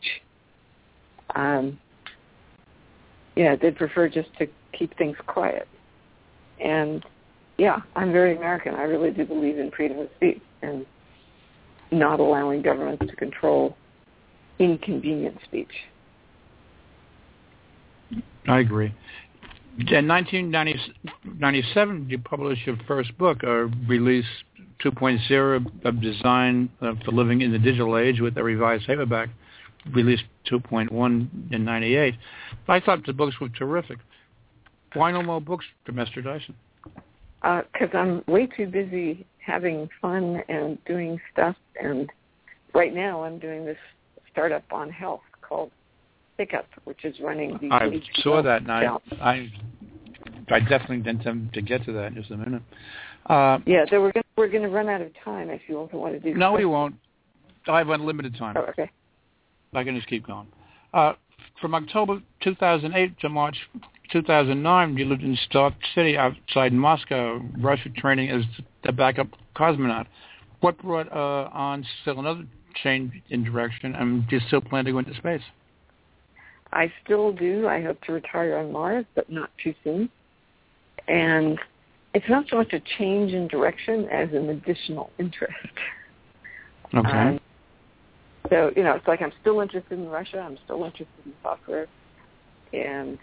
They'd prefer just to keep things quiet. And yeah, I'm very American. I really do believe in freedom of speech and not allowing governments to control inconvenient speech. I agree. In 1997, you published your first book, Release 2.0, of Design for Living in the Digital Age, with a revised paperback, Release 2.1 in 98. I thought the books were terrific. Why no more books for Esther Dyson? Because I'm way too busy having fun and doing stuff, and right now I'm doing this startup on health called Pickup, which is running the... I saw that, and I definitely intend to get to that in just a minute. So we're going to run out of time if you also want to do... No, we won't. I have unlimited time. Oh, okay. I can just keep going. From October 2008 to March 2009, you lived in Stark City outside Moscow, Russia, training as a backup cosmonaut. What brought on still another change in direction, and do you still plan to go into space? I still do. I hope to retire on Mars, but not too soon. And it's not so much a change in direction as an additional interest. Okay. So, it's like I'm still interested in Russia. I'm still interested in software. And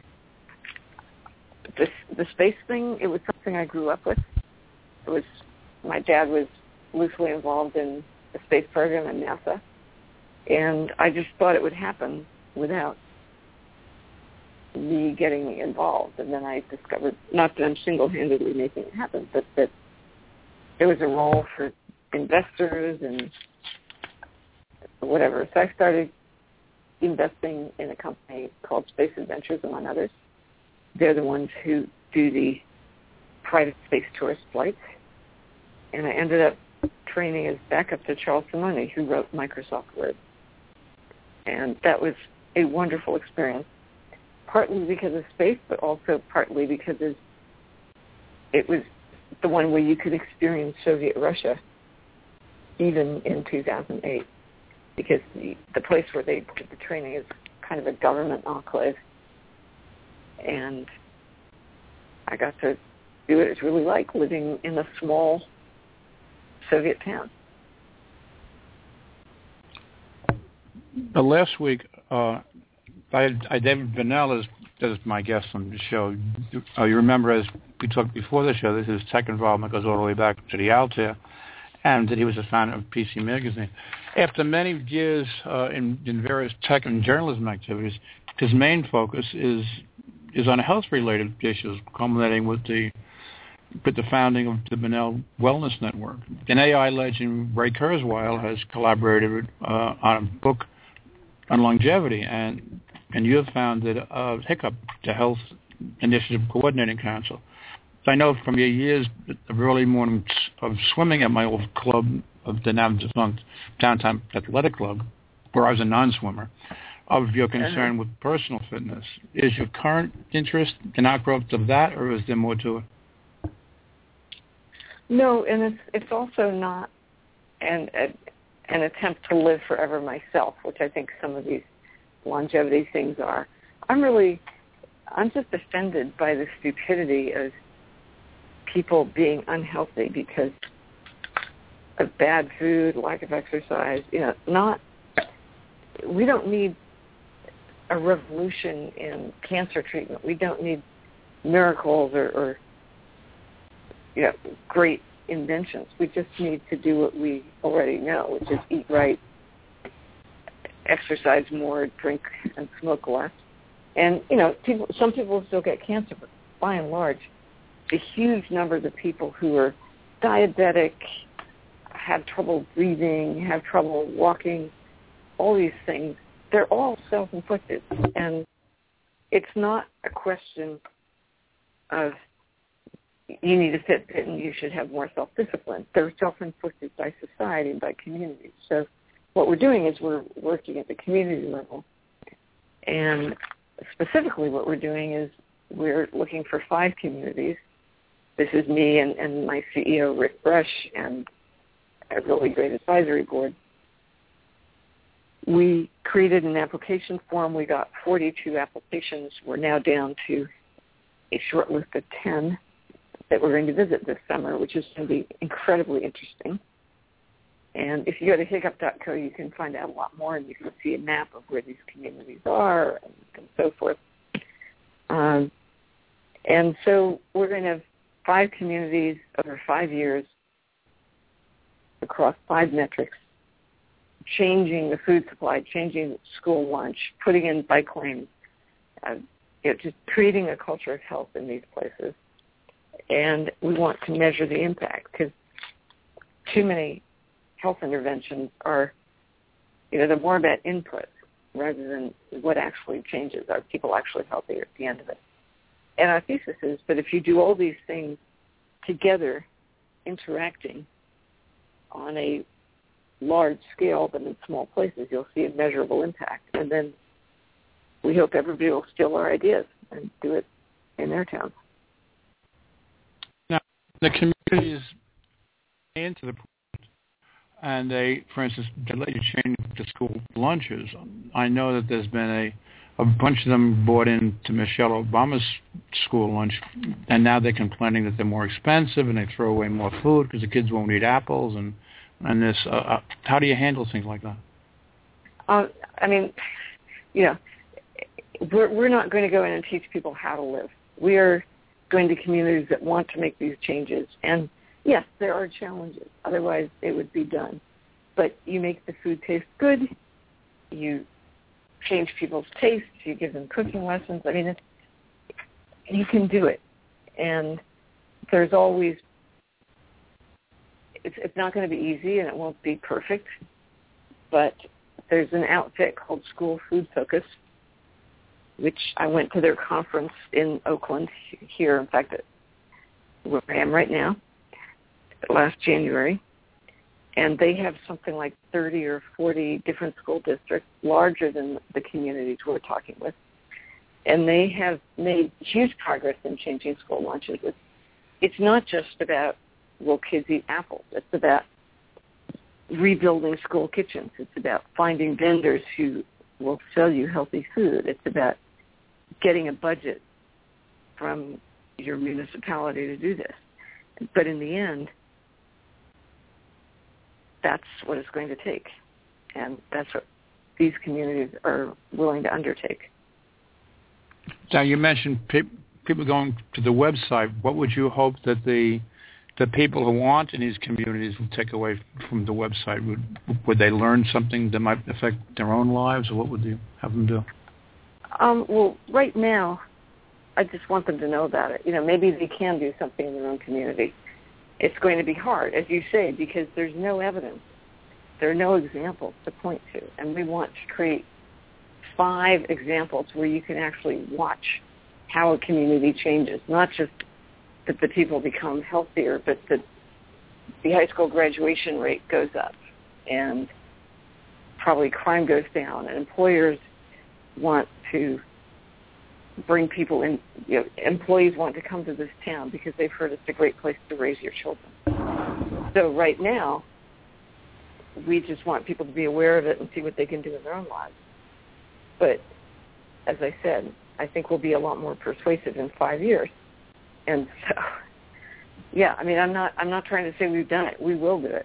the space thing, it was something I grew up with. My dad was loosely involved in the space program at NASA. And I just thought it would happen without me getting involved. And then I discovered, not that I'm single-handedly making it happen, but that there was a role for investors and whatever. So I started investing in a company called Space Adventures, among others. They're the ones who do the private space tourist flights. And I ended up training as backup to Charles Simonyi, who wrote Microsoft Word. And that was a wonderful experience, partly because of space, but also partly because it was the one where you could experience Soviet Russia even in 2008, because the place where they did the training is kind of a government enclave. and I got to see what it's really like living in a small Soviet town. Last week, David Bennell is my guest on the show. You remember, as we talked before the show, that his tech involvement goes all the way back to the Altair, and that he was a founder of PC Magazine. After many years in various tech and journalism activities, his main focus is on health-related issues, culminating with the founding of the Bennell Wellness Network. And AI legend Ray Kurzweil has collaborated on a book on longevity, and you have founded HICCUP, the Health Initiative Coordinating Council. I know from your years of early mornings of swimming at my old club of the now defunct Downtown Athletic Club, where I was a non-swimmer, of your concern with personal fitness. Is your current interest an outgrowth of that, or is there more to it? No, and it's also not an attempt to live forever myself, which I think some of these longevity things are. I'm just offended by the stupidity of people being unhealthy because of bad food, lack of exercise. We don't need a revolution in cancer treatment. We don't need miracles or great inventions. We just need to do what we already know, which is eat right, exercise more, drink and smoke less. And, some people still get cancer, but by and large, the huge numbers of people who are diabetic, have trouble breathing, have trouble walking, all these things, they're all self-inflicted. And it's not a question of you need to fit and you should have more self-discipline. They're self-inflicted by society and by communities. So what we're doing is we're working at the community level. And specifically what we're doing is we're looking for 5 communities. This is me and my CEO, Rick Brush, and a really great advisory board. We created an application form. We got 42 applications. We're now down to a short list of 10 that we're going to visit this summer, which is going to be incredibly interesting. And if you go to hiccup.co, you can find out a lot more, and you can see a map of where these communities are and so forth. And so we're going to have 5 communities over 5 years across 5 metrics, changing the food supply, changing school lunch, putting in bike lanes, just creating a culture of health in these places. And we want to measure the impact because too many health interventions are, they're more about input rather than what actually changes. Are people actually healthier at the end of it? And our thesis is that if you do all these things together, interacting on a large scale but in small places, you'll see a measurable impact. And then we hope everybody will steal our ideas and do it in their towns. Now, the communities into the and they, for instance, they let you change the school lunches. I know that there's been a bunch of them bought into Michelle Obama's school lunch, and now they're complaining that they're more expensive and they throw away more food because the kids won't eat apples and this. How do you handle things like that? We're not going to go in and teach people how to live. We are going to communities that want to make these changes. And yes, there are challenges. Otherwise, it would be done. But you make the food taste good. You change people's tastes. You give them cooking lessons. You can do it. And there's always, it's not going to be easy and it won't be perfect. But there's an outfit called School Food Focus, which I went to their conference in Oakland here, in fact, where I am right now, last January. And they have something like 30 or 40 different school districts, larger than the communities we're talking with. And they have made huge progress in changing school lunches. It's not just about, will kids eat apples? It's about rebuilding school kitchens. It's about finding vendors who will sell you healthy food. It's about getting a budget from your municipality to do this. But in the end, that's what it's going to take. And that's what these communities are willing to undertake. Now, you mentioned people going to the website. What would you hope that the people who aren't in these communities will take away from the website? Would they learn something that might affect their own lives, or what would you have them do? Well, right now, I just want them to know about it. Maybe they can do something in their own community. It's going to be hard, as you say, because there's no evidence. There are no examples to point to, and we want to create 5 examples where you can actually watch how a community changes, not just that the people become healthier, but that the high school graduation rate goes up and probably crime goes down, and employers want to bring people in. Employees want to come to this town because they've heard it's a great place to raise your children. So right now, we just want people to be aware of it and see what they can do in their own lives. But as I said, I think we'll be a lot more persuasive in 5 years. And so, yeah, I mean, I'm not trying to say we've done it. We will do it.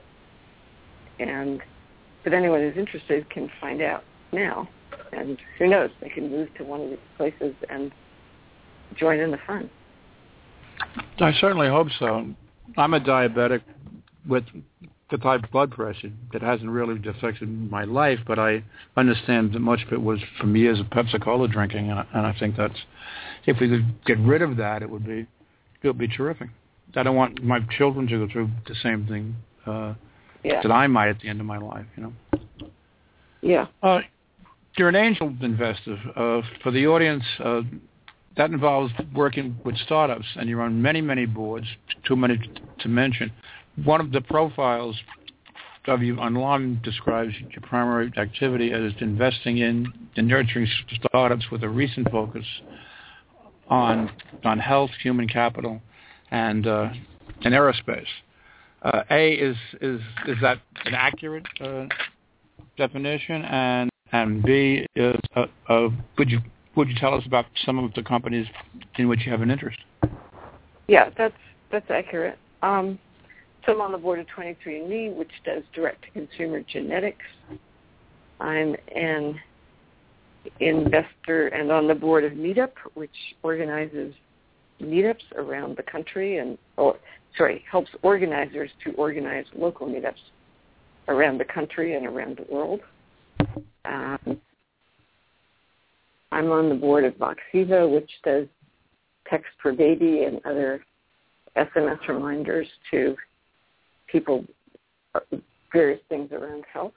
But anyone who's interested can find out now. And who knows, they can move to one of these places and join in the fun. I certainly hope so. I'm a diabetic with high blood pressure that hasn't really affected my life, but I understand that much of it was from years of Pepsi-Cola drinking, and I think that's, if we could get rid of that, it would be terrific. I don't want my children to go through the same thing that I might at the end of my life, Yeah. You're an angel investor. For the audience, that involves working with startups, and you're on many, many boards, too many to mention. One of the profiles of you online describes your primary activity as investing in and nurturing startups with a recent focus on health, human capital, and aerospace. Is that an accurate definition? And B, would you tell us about some of the companies in which you have an interest? Yeah, that's accurate. So I'm on the board of 23andMe, which does direct-to-consumer genetics. I'm an investor and on the board of Meetup, which organizes meetups around the country helps organizers to organize local meetups around the country and around the world. I'm on the board of Voxiva, which does text for baby and other SMS reminders to people, various things around health.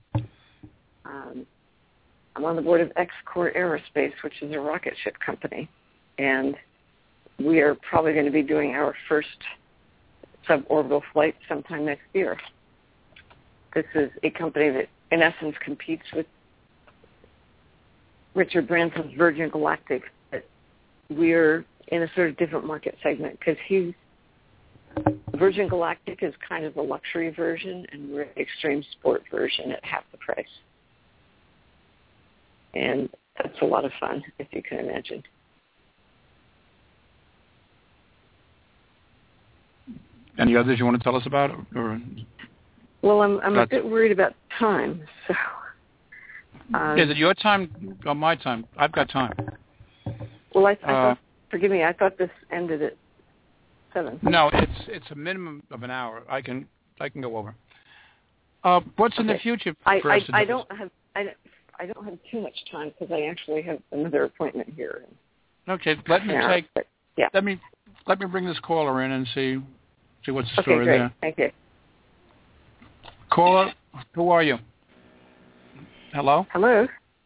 I'm on the board of X-Core Aerospace, which is a rocket ship company, and we are probably going to be doing our first suborbital flight sometime next year. This is a company that, in essence, competes with Richard Branson's Virgin Galactic, but we're in a sort of different market segment because Virgin Galactic is kind of the luxury version, and we're the extreme sport version at half the price. And that's a lot of fun, if you can imagine. Any others you want to tell us about? Or well, I'm a bit worried about time. So, is it your time or my time? I've got time. Well, I thought, forgive me, I thought this ended at 7. No, it's a minimum of an hour. I can go over. What's in the future for us? I don't have too much time because I actually have another appointment here. Okay, let me bring this caller in and see what's the story great. there. Thank you. Caller, who are you? Hello? Hello?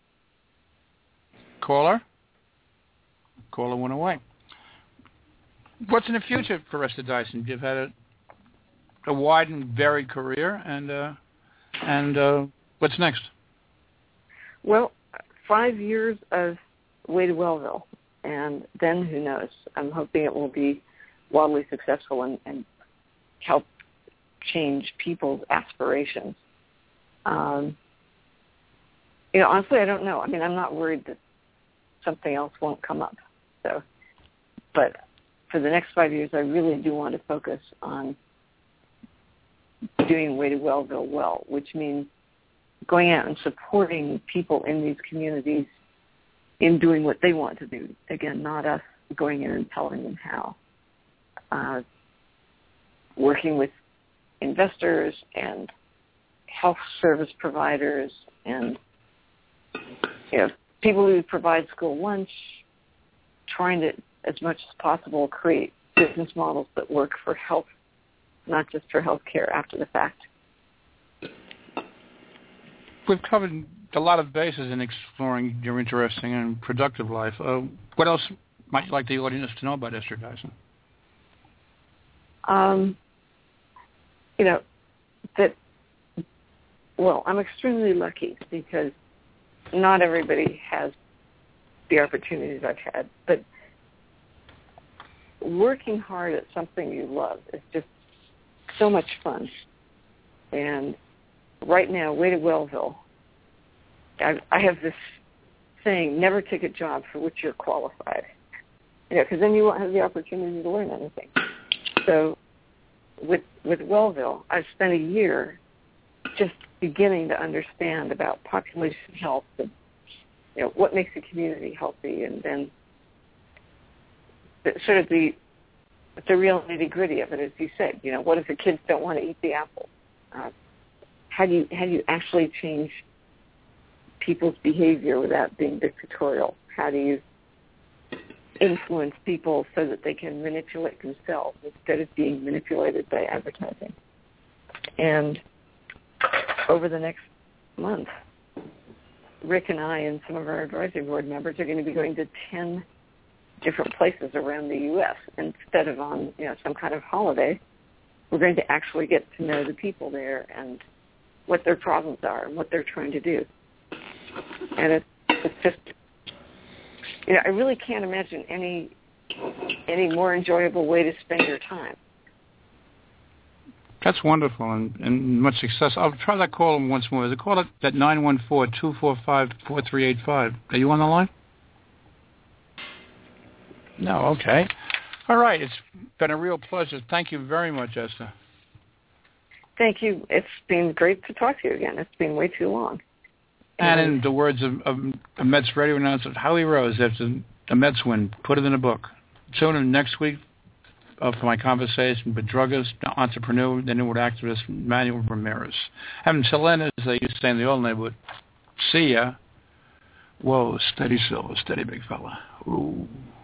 Caller went away. What's in the future for Esther Dyson? You've had a wide and varied career, and what's next? Well, 5 years of Way to Wellville, and then who knows? I'm hoping it will be wildly successful and help change people's aspirations. Honestly, I don't know. I mean, I'm not worried that something else won't come up. So But for the next 5 years, I really do want to focus on doing Way to Wellville well, which means going out and supporting people in these communities in doing what they want to do. Again, not us going in and telling them how. Working with investors and health service providers and people who provide school lunch, trying to, as much as possible, create business models that work for health, not just for health care after the fact. We've covered a lot of bases in exploring your interesting and productive life. What else might you like the audience to know about Esther Dyson? I'm extremely lucky because not everybody has the opportunities I've had, but working hard at something you love is just so much fun. And right now, Way to Wellville, I have this saying, never take a job for which you're qualified, because then you won't have the opportunity to learn anything. So with Wellville, I've spent a year just beginning to understand about population health and what makes a community healthy, and then the real nitty-gritty of it, as you said. What if the kids don't want to eat the apple? How do you actually change people's behavior without being dictatorial? How do you influence people so that they can manipulate themselves instead of being manipulated by advertising? And over the next month, Rick and I and some of our advisory board members are going to be going to 10 different places around the U.S. Instead of on some kind of holiday. We're going to actually get to know the people there and what their problems are and what they're trying to do. And it's just, I really can't imagine any more enjoyable way to spend your time. That's wonderful and much success. I'll try that call once more. Is it call at 914-245-4385? Are you on the line? No, okay. All right. It's been a real pleasure. Thank you very much, Esther. Thank you. It's been great to talk to you again. It's been way too long. And in the words of a Mets radio announcer, Howie Rose, after a Mets win, put it in a book. Tune in next week for my conversation with druggist, entrepreneur, then inward activist Manuel Ramirez. Until then, as they used to say in the old neighborhood, see ya. Whoa, steady silver, steady big fella. Ooh.